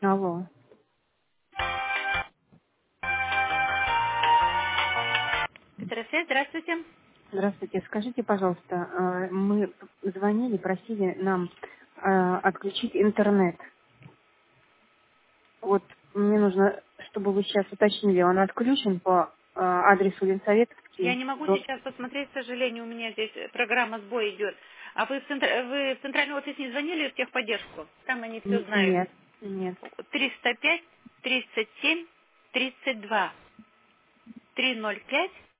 Алло. Петросвет, здравствуйте. Здравствуйте. Скажите, пожалуйста, мы звонили, просили нам отключить интернет. Вот мне нужно, чтобы вы сейчас уточнили, он отключен по адресу Я Ленсоветовский. не могу сейчас посмотреть, к сожалению, у меня здесь программа сбой идет. А вы вы в центральный офис не звонили в техподдержку? Там они все знают. Нет, нет. 305 37 32 305